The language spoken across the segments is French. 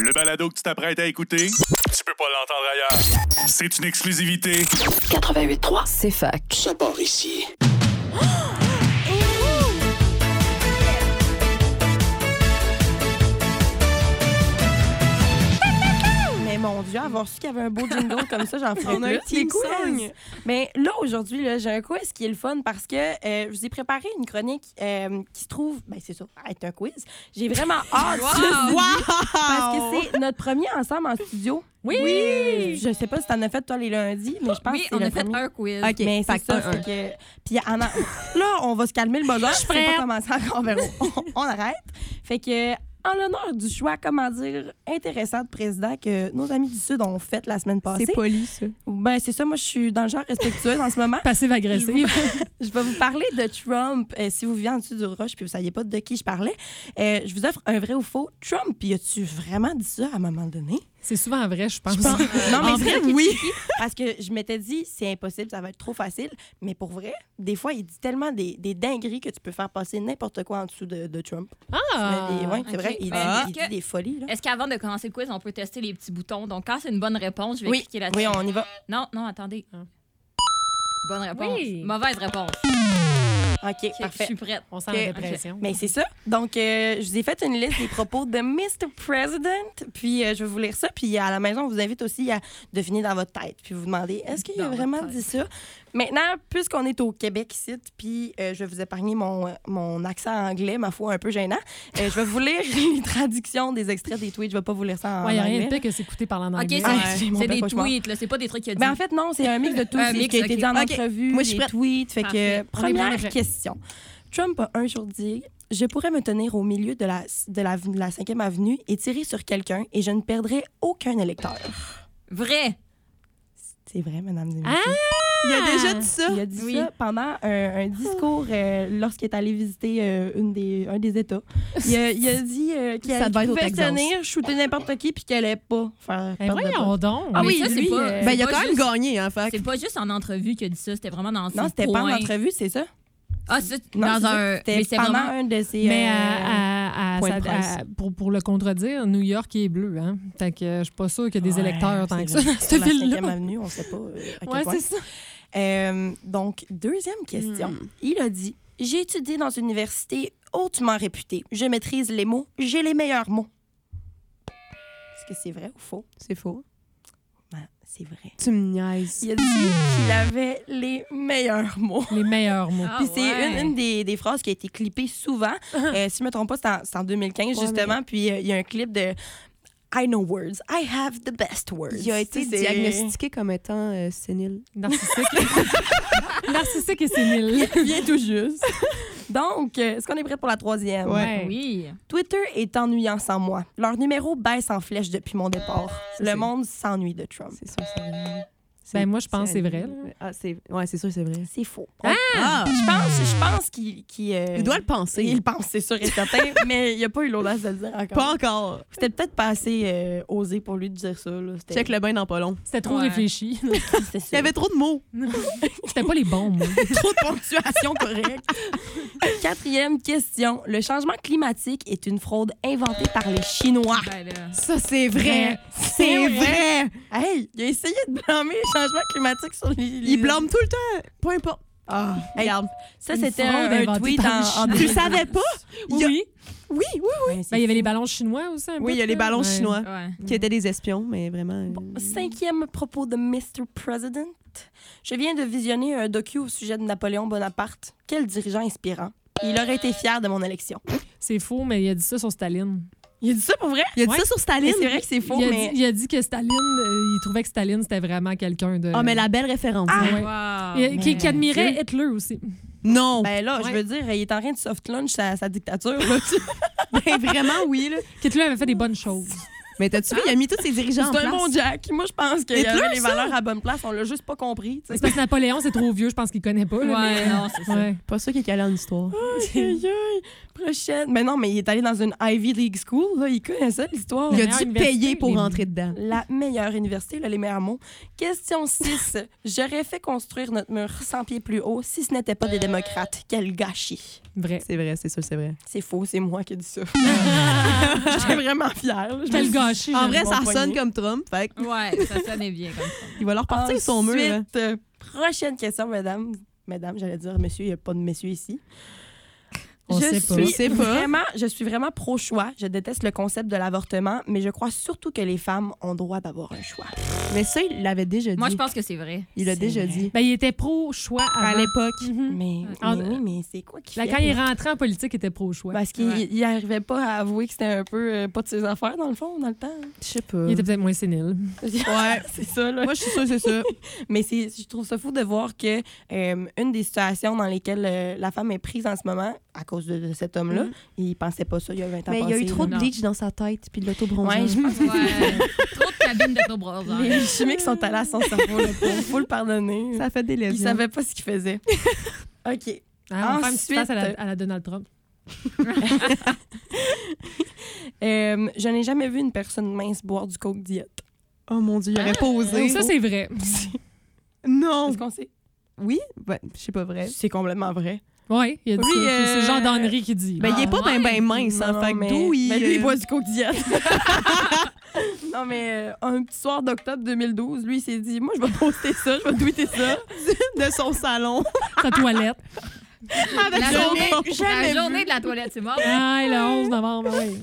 Le balado que tu t'apprêtes à écouter, tu peux pas l'entendre ailleurs. C'est une exclusivité. 88.3, c'est fac. Ça part ici. Mais mon Dieu, avoir su qu'il y avait un beau jingle comme ça, j'en ferais On a plus. un team song. Mais là, aujourd'hui, là, j'ai un quiz qui est le fun parce que je vous ai préparé une chronique qui se trouve, ben c'est ça, être un quiz. J'ai vraiment hâte. Parce que c'est notre premier ensemble en studio. Oui! Je sais pas si t'en as fait, toi, les lundis, mais je pense que c'est on le a fait premier. un quiz. OK, Mais fait c'est ça, que fait que... Puis là, on va se calmer le bonheur. Je ne pas commencer encore, mais on arrête. Fait que, en l'honneur du choix, comment dire, intéressant de président que nos amis du Sud ont fait la semaine passée. C'est poli, ça. Ben, c'est ça, moi, je suis dans le genre respectueux en ce moment. Passive-agressive. Je vais vous parler de Trump. Si vous vivez en dessous du roche puis vous ne saviez pas de qui je parlais, je vous offre un vrai ou faux. Trump, y a-tu vraiment dit ça à un moment donné? C'est souvent vrai, je pense. Non, mais En c'est vrai, vrai qu'il est oui. tricky, parce que je m'étais dit, c'est impossible, ça va être trop facile. Mais pour vrai, des fois, il dit tellement des dingueries que tu peux faire passer n'importe quoi en dessous de Trump. Ah! Ouais, c'est ok. vrai, il Ah. dit des folies. Là. Est-ce qu'avant de commencer le quiz, on peut tester les petits boutons? Donc, quand c'est une bonne réponse, je vais Oui, cliquer là-dessus. oui, on y va. Non, attendez. Bonne réponse. Oui. Mauvaise réponse. OK, Ok, je parfait. suis prête. On sent Ok. la dépression. Mais c'est ça. Donc, je vous ai fait une liste des propos de Mr. President. Puis, je vais vous lire ça. Puis, à la maison, on vous invite aussi à deviner dans votre tête. Puis, vous demander, est-ce qu'il a Dans vraiment votre dit ça? Maintenant, puisqu'on est au Québec ici, puis je vais vous épargner mon accent anglais, ma foi, un peu gênant, je vais vous lire les traductions des extraits des tweets. Je vais pas vous lire ça en Il n'y a rien anglais. de pire que s'écouter parler en OK, anglais. c'est mon c'est pire des cauchemar. tweets, là. C'est pas des trucs qu'il a dit. Ben, en fait, non, c'est un mix de tout. Un C'est ce mix, qui a été ok. dit en Ok. entrevue, Moi, je suis les prête. tweets. Fait Parfait. que, On est première bien prêt. question. Trump a un jour dit « Je pourrais me tenir au milieu de la 5e avenue et tirer sur quelqu'un et je ne perdrai aucun électeur. Vrai. » C'est vrai, madame et Ah! messieurs. Il a déjà dit ça. Il a dit Oui. ça pendant un discours lorsqu'il est allé visiter un des États. Il a dit Ça devait être au pouvait Texas. tenir, shooter n'importe qui puis qu'elle allait pas faire Ben perdre de voyons donc. Ah Mais oui, ça, c'est lui, pas- euh, Ben, il a pas quand même juste- gagné, hein, fait. C'est pas juste en entrevue qu'il a dit ça, c'était vraiment dans ses Non, c'était pas en points. entrevue, c'est ça? Ah, c'est Non, dans c'est ça. un... C'était Mais c'est pendant vraiment... un de ses... Mais point de presse. pour le contredire, New York est bleu. Hein? Fait que je suis pas sûre qu'il y a des Ouais, électeurs tant c'est que ça vrai. dans cette Sur la 5e ville-là. avenue, on sait pas à quel Ouais, point. c'est ça. Donc, deuxième question. Il a dit « J'ai étudié dans une université hautement réputée. Je maîtrise les mots. J'ai les meilleurs mots. » Est-ce que c'est vrai ou faux? C'est faux. Ben, c'est vrai. Tu me niaises. Il a dit qu'il avait les meilleurs mots. Les meilleurs mots. Ah, Puis c'est ouais. une des phrases qui a été clippée souvent. Si je me trompe pas, c'est en 2015, justement. Puis il y a un clip de I know words. I have the best words. Il a été C'est- diagnostiqué comme étant sénile. Narcissique. Narcissique et sénile. Bien tout juste. Donc, est-ce qu'on est prêt pour la troisième? Ouais. Oui. Twitter est ennuyant sans moi. Leur numéro baisse en flèche depuis mon départ. Le c'est- monde s'ennuie de Trump. C'est sûr, c'est vrai. Ben, moi, je pense que c'est vrai, là. Ah, c'est sûr, c'est vrai. C'est faux. Ah! Je pense qu'il Il doit le penser. il pense, c'est sûr et certain, mais il n'a pas eu l'audace de le dire encore. Pas encore. C'était peut-être pas assez osé pour lui de dire ça. Là. C'était- Check le bain dans pas long. C'était trop Ouais. réfléchi. C'était Il ça. y avait trop de mots. C'était pas les bons mots. trop de ponctuation correcte. Quatrième question. Le changement climatique est une fraude inventée par les Chinois. Ben là... Ça, c'est vrai. C'est vrai. Hey, il a essayé de blâmer le changement climatique sur les... Il blâme tout le temps. Peu importe. Ah, hey, Regarde. ça, Une c'était fraude un inventée tweet par les en Chinois. Tu le savais pas? Il y a- Oui. Oui, oui. Ouais, c'est Ben, il y avait fou. les ballons chinois aussi. Un Oui, peu, il y a les là. ballons Ouais. chinois Ouais. qui étaient des espions, mais vraiment. Cinquième propos de Mr. President. Je viens de visionner un docu au sujet de Napoléon Bonaparte. Quel dirigeant inspirant. Il aurait été fier de mon élection. C'est faux, mais il a dit ça sur Staline. Il a dit ça pour vrai? Il a dit Ouais. ça sur Staline. Mais c'est vrai que c'est faux, Il a, mais... dit, il a dit que Staline, il trouvait que Staline, c'était vraiment quelqu'un de... Ah, mais la belle référence. Ah, hein. Ouais. Wow. Qui admirait Hitler aussi. Non. Ben là, je Ouais. veux dire, il est en train de soft lunch sa dictature. Là. Ben, vraiment, oui. Là. Hitler avait fait des bonnes choses. Mais t'as-tu vu, il a mis tous ses dirigeants en C'est place. un bon Jack. Moi, je pense qu'il y Hitler, avait les ça? valeurs à bonne place. On l'a juste pas compris. tu sais. C'est parce que Napoléon, c'est trop vieux, je pense qu'il connaît pas. Là, Ouais, mais... non, c'est ça. Ouais. Pas sûr qu'il est calé en histoire. Aïe, aïe, aïe. Prochaine. Mais non, mais il est allé dans une Ivy League School. Là. Il connaît ça, l'histoire. Il a meilleure dû université, payer pour les- rentrer dedans. La meilleure université, là, les meilleurs mots. Question 6. J'aurais fait construire notre mur 100 pieds plus haut si ce n'était pas des démocrates. Quel gâchis. Vrai. C'est vrai, c'est sûr, c'est vrai. C'est faux, c'est moi qui ai dit ça. J'étais vraiment fière. là. Je Quel me suis dit, gâché. En vrai, mon ça poignet. sonne comme Trump. Fait que Ouais, ça sonnait bien comme ça. il va leur partir son mur. là. Ensuite, prochaine question, mesdames. Mesdames, j'allais dire monsieur, il n'y a pas de monsieur ici. On sait pas. Je sais pas. Je suis vraiment pro-choix. Je déteste le concept de l'avortement, mais je crois surtout que les femmes ont droit d'avoir un choix. Mais ça, il l'avait déjà dit. Moi, je pense que c'est vrai. Il l'a C'est déjà vrai. dit. Ben, il était pro-choix À avant. l'époque. Mhm. Mais c'est quoi qui Là, fait quand il est que- rentré en politique, il était pro-choix. Parce qu'il il arrivait pas à avouer que c'était un peu pas de ses affaires, dans le fond, dans le temps. Je sais pas. Il était peut-être moins sénile. Ouais. c'est ça, là. Moi, je suis sûre que c'est ça. Mais je trouve ça fou de voir que une des situations dans lesquelles la femme est prise en ce moment, à cause de cet homme-là, il pensait pas ça il y a 20 ans Mais il y a eu passés, trop de là. bleach dans sa tête puis de l'autobronzage. Ouais, je pense Ouais. Trop de cabines d'autobronzage. Les chimiques sont allés à son cerveau, là. Faut le pardonner. Ça fait des Il lésions. savait pas ce qu'il faisait. OK. Hein, on fait un petit Ensuite- face à la Donald Trump. Je n'ai jamais vu une personne mince boire du coke diète. Oh mon Dieu, il aurait pas osé. Ça, c'est vrai. Non. Est-ce qu'on sait? Oui? Ben, je sais pas vrai. C'est complètement vrai. Oui, il a dit Oui, ça. C'est le genre d'Henri qui dit. Ben, il est Ah, pas ouais. ben mince, hein. Non, Fait que mais- d'où il... mais lui, il boit du coke diète. Non, mais un petit soir d'octobre 2012, lui, il s'est dit, moi, je vais poster ça, je vais tweeter ça. de son salon. sa toilette. Avec La son journée, nom. jamais la journée vu. de la toilette, c'est mort. Ah, le 11 novembre, oui.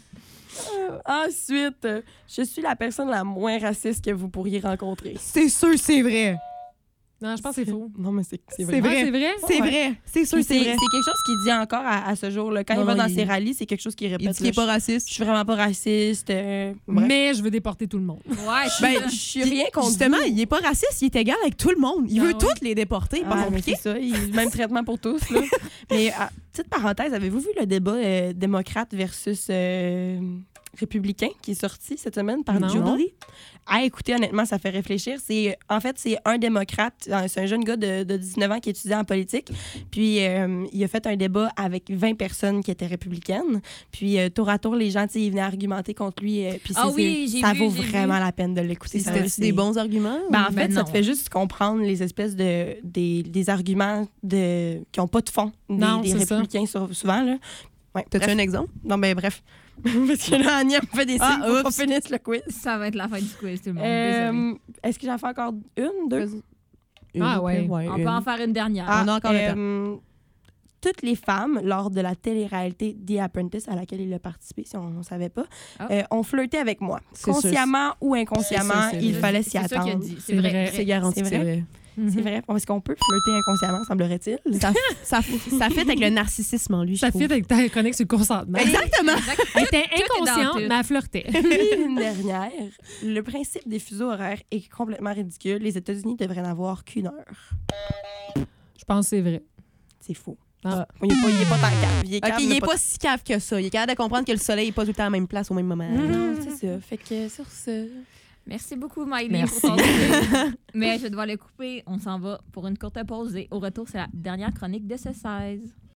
Ensuite, je suis la personne la moins raciste que vous pourriez rencontrer. C'est sûr, c'est vrai. Non, je pense que c'est faux. Non, mais c'est C'est vrai. vrai. Ah, c'est vrai? C'est Ouais. vrai. C'est sûr, C'est c'est vrai. quelque chose qu'il dit encore à ce jour-là. Quand Non, il va non, dans il- ses rallyes, c'est quelque chose qu'il répète. Il dit qu'il est pas là, raciste. je suis vraiment pas raciste. Bref. Mais je veux déporter tout le monde. Ouais, Ben, Je suis rien contre Justement, vous. il est pas raciste, il est égal avec tout le monde. Il Ah veut ouais. toutes les déporter, pas Ah, mais compliqué. c'est ça, même traitement pour tous. Là. Mais petite parenthèse, avez-vous vu le débat démocrate versus républicain qui est sorti cette semaine par Non. Jubilee? Ah, écoutez, honnêtement, ça fait réfléchir. En fait, c'est un démocrate, c'est un jeune gars de 19 ans qui étudie en politique. Puis, il a fait un débat avec 20 personnes qui étaient républicaines. Puis, tour à tour, les gens, tu sais, ils venaient argumenter contre lui. Puis, Ah oui, j'ai ça vu, vaut j'ai vraiment la peine de l'écouter. Ça, C'était c'est- des bons arguments? Ben, en Ben fait, ça non. te fait juste comprendre les espèces des arguments qui n'ont pas de fond Non, des c'est ça. républicains souvent. Là. Ouais, T'as-tu bref. un exemple? Non, ben bref. Parce que là, Anya me fait des signes Ah, pour qu'on oups. finisse le quiz. Ça va être la fin du quiz, tout le monde. Désolé. Est-ce que j'en fais encore une, deux? Ah, ouais. On peut en faire une dernière. On a encore le temps. Toutes les femmes, lors de la télé-réalité The Apprentice, à laquelle il a participé, si on ne savait pas, Ah. ont flirté avec moi. C'est sûr. Consciemment ou inconsciemment, C'est sûr, c'est il vrai. fallait s'y C'est ça qu'il a attendre. dit. C'est vrai. C'est garanti, C'est c'est vrai? vrai. C'est vrai? Est-ce qu'on peut flirter inconsciemment, semblerait-il? Ça fit avec le narcissisme en lui, Ça je fit trouve. avec ta chronique sur le consentement. Exactement. Elle était Tout est dans inconsciente, tout. mais elle flirtait. Puis une dernière. Le principe des fuseaux horaires est complètement ridicule. Les États-Unis devraient n'avoir qu'une heure. Je pense que c'est vrai. C'est faux. Ah. Il est pas tant cave. Il est OK, cave, il mais est pas si cave que ça. Il est capable de comprendre que le soleil n'est pas tout le temps à la même place au même moment. Non, c'est ça. Fait que sur ce... Merci beaucoup, Miley, Merci. pour ton quiz. Mais je dois le couper. On s'en va pour une courte pause et au retour, c'est la dernière chronique de ce 16.